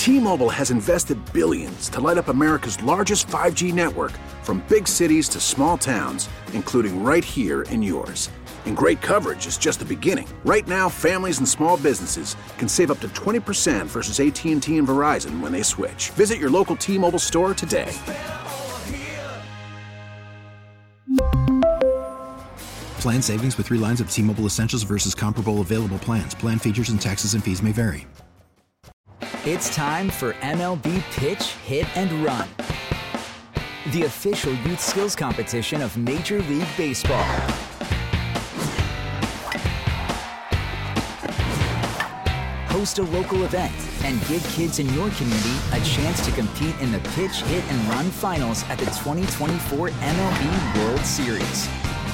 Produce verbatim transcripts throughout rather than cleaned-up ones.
T-Mobile has invested billions to light up America's largest five G network, from big cities to small towns, including right here in yours. And great coverage is just the beginning. Right now, families and small businesses can save up to twenty percent versus A T and T and Verizon when they switch. Visit your local T-Mobile store today. Plan savings with three lines of T-Mobile Essentials versus comparable available plans. Plan features and taxes and fees may vary. It's time for M L B Pitch, Hit, and Run, the official youth skills competition of Major League Baseball. Host a local event and give kids in your community a chance to compete in the Pitch, Hit, and Run finals at the twenty twenty-four M L B World Series.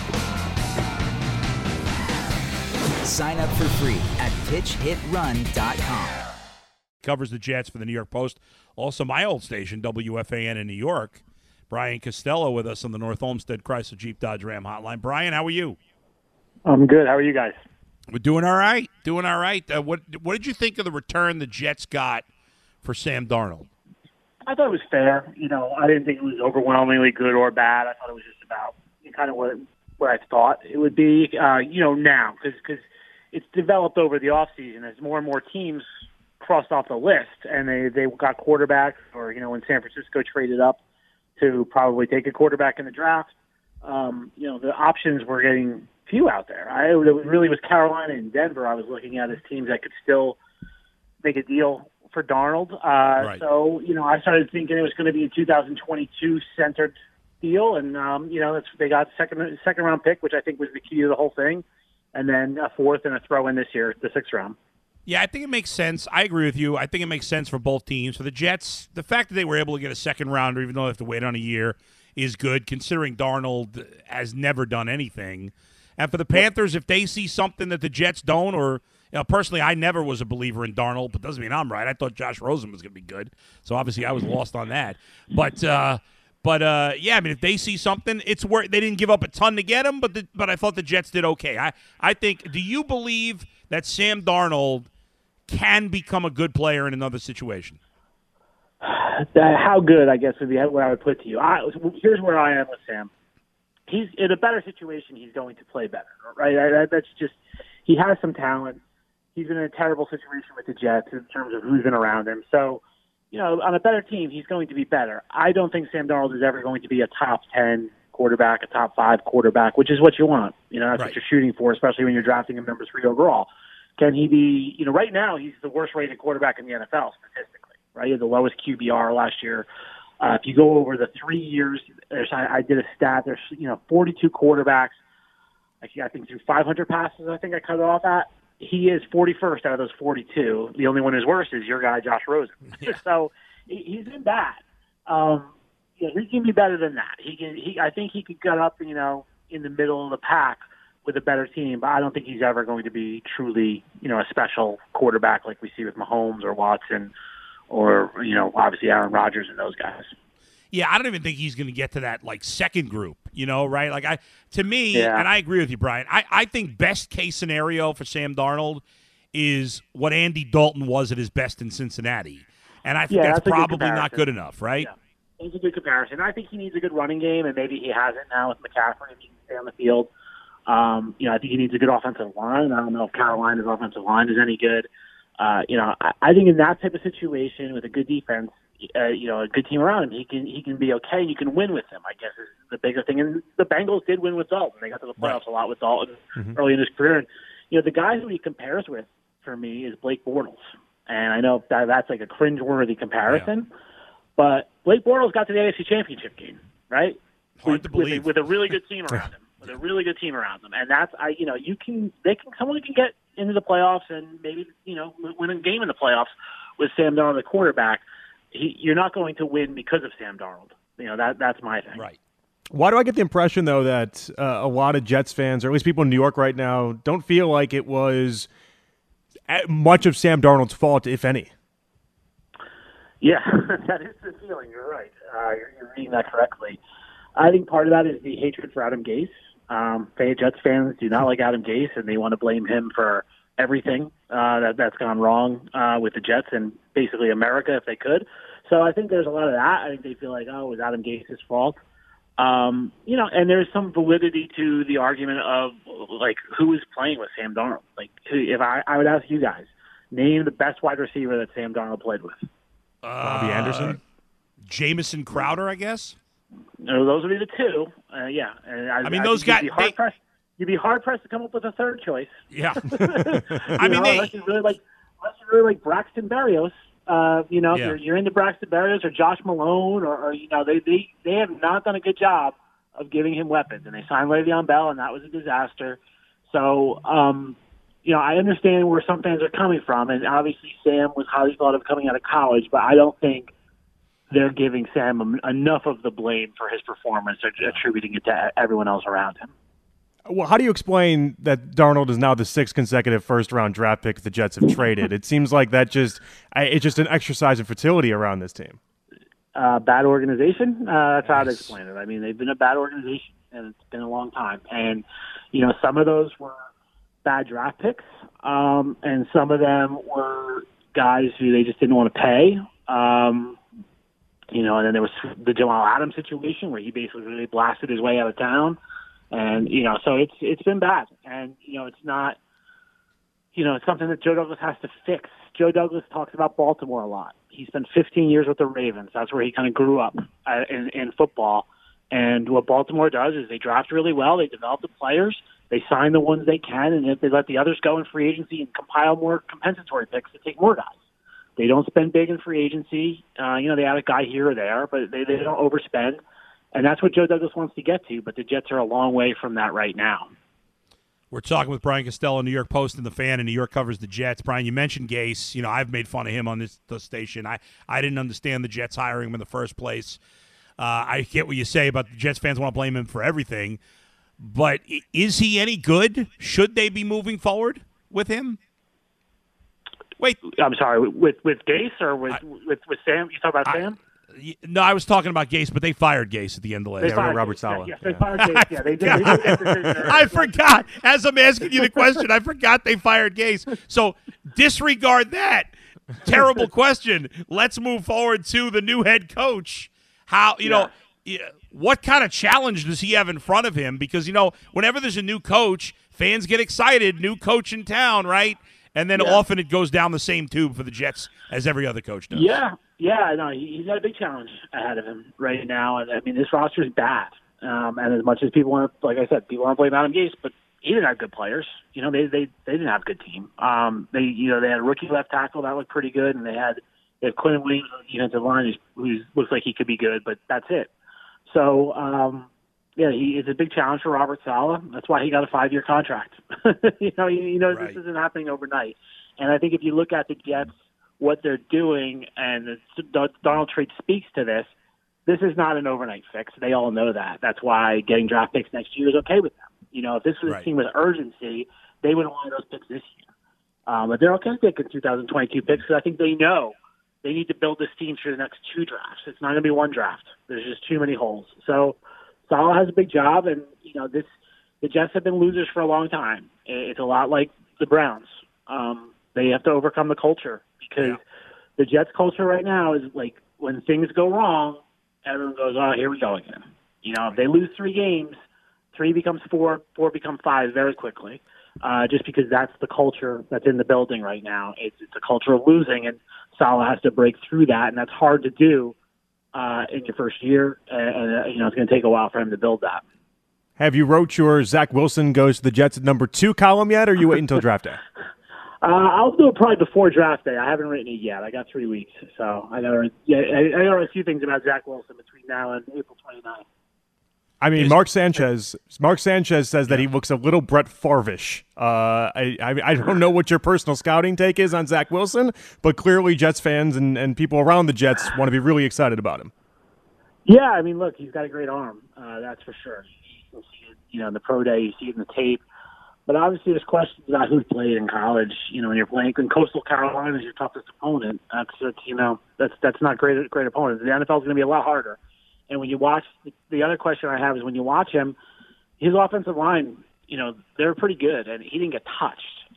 Sign up for free at pitch hit run dot com. Covers the Jets for the New York Post. Also, my old station, W F A N in New York. Brian Costello with us on the North Olmsted Chrysler Jeep Dodge Ram hotline. Brian, how are you? I'm good. How are you guys? We're doing all right. Doing all right. Uh, what What did you think of the return the Jets got for Sam Darnold? I thought it was fair. You know, I didn't think it was overwhelmingly good or bad. I thought it was just about kind of what what I thought it would be. Uh, you know, now because because it's developed over the offseason as more and more teams crossed off the list, and they they got quarterbacks, or you know, when San Francisco traded up to probably take a quarterback in the draft, um, you know, the options were getting few out there. I it really was Carolina and Denver I was looking at as teams that could still make a deal for Darnold. Uh, right. So you know, I started thinking it was going to be a two thousand twenty-two centered deal, and um, you know, it's, they got second second round pick, which I think was the key to the whole thing, and then a fourth and a throw in this year, the sixth round. Yeah, I think it makes sense. I agree with you. I think it makes sense for both teams. For the Jets, the fact that they were able to get a second rounder, even though they have to wait on a year, is good, considering Darnold has never done anything. And for the Panthers, if they see something that the Jets don't, or you know, personally, I never was a believer in Darnold, but doesn't mean I'm right. I thought Josh Rosen was going to be good, so obviously I was lost on that. But uh, but uh, yeah, I mean, if they see something, it's where they didn't give up a ton to get him, but the, but I thought the Jets did okay. I I think. Do you believe that Sam Darnold can become a good player in another situation? How good, I guess, would be what I would put to you. I, here's where I am with Sam. He's in a better situation. He's going to play better, right? I, that's just he has some talent. He's in a terrible situation with the Jets in terms of who's been around him. So, you know, on a better team, he's going to be better. I don't think Sam Darnold is ever going to be a top ten quarterback, a top five quarterback, which is what you want. You know, that's right. what you're shooting for, especially when you're drafting him number three overall. Can he be, you know, right now he's the worst rated quarterback in the N F L statistically, right? He had the lowest Q B R last year. Uh, if you go over the three years, there's, I, I did a stat, there's, you know, forty-two quarterbacks. I think through five hundred passes, I think I cut it off at. He is forty-first out of those forty-two. The only one who's worse is your guy, Josh Rosen. Yeah. So he, he's been bad. Um, yeah, he can be better than that. He can. He, I think he could get up, you know, in the middle of the pack with a better team, but I don't think he's ever going to be truly, you know, a special quarterback like we see with Mahomes or Watson or, you know, obviously Aaron Rodgers and those guys. Yeah, I don't even think he's going to get to that, like, second group, you know, right? Like, I, to me, yeah. and I agree with you, Brian, I, I think best case scenario for Sam Darnold is what Andy Dalton was at his best in Cincinnati. And I think yeah, that's, that's probably good not good enough, right? Yeah. It's a good comparison. I think he needs a good running game, and maybe he has it now with McCaffrey if he can stay on the field. Um, you know, I think he needs a good offensive line. I don't know if Carolina's offensive line is any good. Uh, you know, I, I think in that type of situation with a good defense, uh, you know, a good team around him, he can he can be okay. You can win with him, I guess, is the bigger thing. And the Bengals did win with Dalton. They got to the playoffs right. a lot with Dalton mm-hmm. early in his career. And, you know, the guy who he compares with, for me, is Blake Bortles. And I know that that's like a cringeworthy comparison, yeah. but Blake Bortles got to the A F C Championship game, right? Hard with, to believe. With a, with a really good team around him. With a really good team around them, and that's I, you know, you can they can someone can get into the playoffs and maybe you know win a game in the playoffs with Sam Darnold, the quarterback. He, you're not going to win because of Sam Darnold. You know that that's my thing. Right. Why do I get the impression though that uh, a lot of Jets fans, or at least people in New York right now, don't feel like it was much of Sam Darnold's fault, if any? Yeah, that is the feeling. You're right. Uh, you're, you're reading that correctly. I think part of that is the hatred for Adam Gase. Um, Jets fans do not like Adam Gase, and they want to blame him for everything uh, that, that's gone wrong uh, with the Jets and basically America if they could. So I think there's a lot of that. I think they feel like, oh, it was Adam Gase's fault. Um, you know, and there's some validity to the argument of, like, who is playing with Sam Darnold? Like, if I, I would ask you guys, name the best wide receiver that Sam Darnold played with. Uh, Robbie Anderson? Jamison Crowder, I guess? No, those would be the two. Uh, yeah. And I, I mean, I those guys... You'd be hard-pressed you'd be hard-pressed to come up with a third choice. Yeah. I mean, know, they... Unless you really like, unless you really like Braxton Berrios. Uh, you know, yeah. if you're, you're into Braxton Berrios or Josh Malone, or, or you know, they, they they have not done a good job of giving him weapons, and they signed Le'Veon Bell, and that was a disaster. So, um, you know, I understand where some fans are coming from, and obviously Sam was highly thought of coming out of college, but I don't think they're giving Sam enough of the blame for his performance, or attributing it to everyone else around him. Well, how do you explain that Darnold is now the sixth consecutive first-round draft pick the Jets have traded? It seems like that just it's just an exercise in fertility around this team. Uh, bad organization. Uh, that's how to explain it. I mean, they've been a bad organization, and it's been a long time. And you know, some of those were bad draft picks, um, and some of them were guys who they just didn't want to pay. Um, you know, and then there was the Jamal Adams situation where he basically really blasted his way out of town. And, you know, so it's it's been bad. And, you know, it's not, you know, it's something that Joe Douglas has to fix. Joe Douglas talks about Baltimore a lot. He spent fifteen years with the Ravens. That's where he kind of grew up uh, in, in football. And what Baltimore does is they draft really well. They develop the players. They sign the ones they can. And if they let the others go in free agency and compile more compensatory picks to take more guys. They don't spend big in free agency. Uh, you know, they add a guy here or there, but they, they don't overspend. And that's what Joe Douglas wants to get to, but the Jets are a long way from that right now. We're talking with Brian Costello, New York Post and The Fan, and New York covers the Jets. Brian, you mentioned Gase. You know, I've made fun of him on this, this station. I, I didn't understand the Jets hiring him in the first place. Uh, I get what you say about the Jets fans want to blame him for everything. But is he any good? Should they be moving forward with him? Wait. I'm sorry, with with Gase or with, I, with, with Sam? You talk about I, Sam? No, I was talking about Gase, but they fired Gase at the end of last year. Yeah, Robert Saleh. Yeah, yeah, they fired Gase. Yeah, they did. They did that decision. I forgot. As I'm asking you the question, I forgot they fired Gase. So disregard that. Terrible question. Let's move forward to the new head coach. How, you yeah. know, what kind of challenge does he have in front of him? Because, you know, whenever there's a new coach, fans get excited. New coach in town, right? And then yeah. often it goes down the same tube for the Jets as every other coach does. Yeah. Yeah, no, he's got a big challenge ahead of him right now. And I mean, this roster is bad. Um, and as much as people want to, like I said, people want to blame Adam Gase, but he didn't have good players. You know, they they they didn't have a good team. Um, they you know they had a rookie left tackle that looked pretty good, and they had they had Quinn Williams on the defensive line who looks like he could be good, but that's it. So um, yeah, he it's a big challenge for Robert Saleh. That's why he got a five year contract. you know, you, you know right. This isn't happening overnight. And I think if you look at the Jets, what they're doing, and the Darnold trade speaks to this, this is not an overnight fix. They all know that. That's why getting draft picks next year is okay with them. You know, if this was right. a team with urgency, they would have wanted those picks this year. Um, but they're okay taking two thousand twenty-two picks because I think they know they need to build this team for the next two drafts. It's not going to be one draft. There's just too many holes. So Saleh has a big job, and, you know, this the Jets have been losers for a long time. It's a lot like the Browns. Um, they have to overcome the culture. Because yeah. the Jets culture right now is like when things go wrong, everyone goes, oh, here we go again. You know, if they lose three games, three becomes four, four becomes five very quickly, uh, just because that's the culture that's in the building right now. It's, it's a culture of losing, and Saleh has to break through that, and that's hard to do uh, in your first year, and, and uh, you know it's going to take a while for him to build that. Have you wrote your Zach Wilson goes to the Jets at number two column yet, or are you waiting until draft day? Uh, I'll do it probably before draft day. I haven't written it yet. I got three weeks, so I know. Yeah, I, I know a few things about Zach Wilson between now and April twenty-ninth. I mean, Mark Sanchez. Mark Sanchez says that he looks a little Brett Favre-ish. Uh, I, I I don't know what your personal scouting take is on Zach Wilson, but clearly Jets fans and, and people around the Jets want to be really excited about him. Yeah, I mean, look, he's got a great arm. Uh, that's for sure. You see it, you know, in the pro day, you see it in the tape. But obviously, there's questions about who's played in college. You know, when you're playing in Coastal Carolina is your toughest opponent. That's, that's you know, that's that's not great great opponents. The N F L is going to be a lot harder. And when you watch, the other question I have is when you watch him, his offensive line, you know, they're pretty good, and he didn't get touched.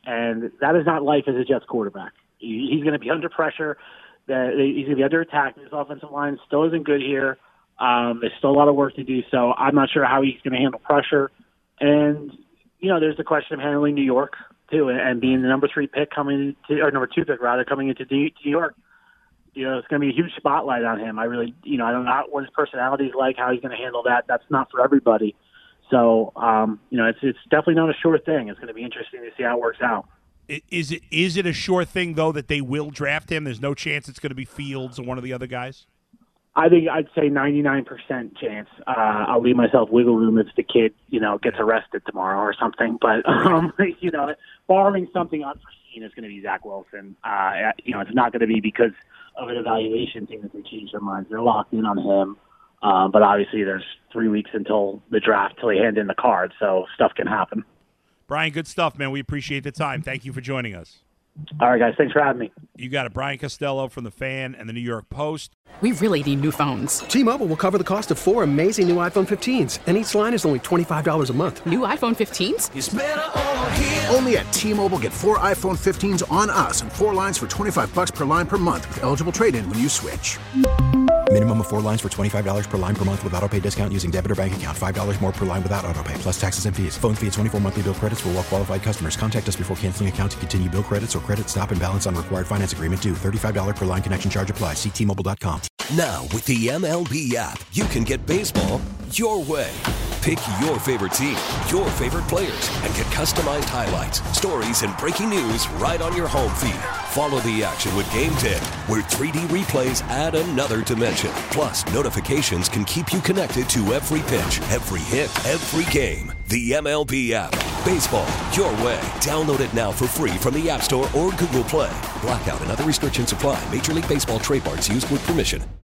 And that is not life as a Jets quarterback. He, he's going to be under pressure. That he's going to be under attack. His offensive line still isn't good here. Um, there's still a lot of work to do, so I'm not sure how he's going to handle pressure. And, you know, there's the question of handling New York, too, and being the number three pick coming to, or number two pick, rather, coming into New York. You know, it's going to be a huge spotlight on him. I really, you know, I don't know what his personality is like, how he's going to handle that. That's not for everybody. So, um, you know, it's it's definitely not a sure thing. It's going to be interesting to see how it works out. Is it is it a sure thing, though, that they will draft him? There's no chance it's going to be Fields or one of the other guys? I think I'd say ninety-nine percent chance. Uh, I'll leave myself wiggle room if the kid, you know, gets arrested tomorrow or something. But, um, you know, barring something unforeseen, it's going to be Zach Wilson. Uh, you know, it's not going to be because of an evaluation thing that they change their minds. They're locked in on him. Uh, but obviously there's three weeks until the draft, till they hand in the card, so stuff can happen. Brian, good stuff, man. We appreciate the time. Thank you for joining us. All right, guys. Thanks for having me. You got it. Brian Costello from The Fan and the New York Post. We really need new phones. T-Mobile will cover the cost of four amazing new iPhone fifteens, and each line is only twenty-five dollars a month. New iPhone fifteens? It's better over here. Only at T-Mobile, get four iPhone fifteens on us and four lines for twenty-five bucks per line per month with eligible trade-in when you switch. Minimum of four lines for twenty-five dollars per line per month with autopay discount using debit or bank account. five dollars more per line without autopay, plus taxes and fees. Phone fee at twenty-four monthly bill credits for well-qualified customers. Contact us before canceling account to continue bill credits or credit stop and balance on required finance agreement due. thirty-five dollars per line connection charge applies. See T Mobile dot com. Now, with the M L B app, you can get baseball your way. Pick your favorite team, your favorite players, and get customized highlights, stories, and breaking news right on your home feed. Follow the action with Game ten, where three D replays add another dimension. Plus, notifications can keep you connected to every pitch, every hit, every game. The M L B app. Baseball your way. Download it now for free from the App Store or Google Play. Blackout and other restrictions apply. Major League Baseball trademarks used with permission.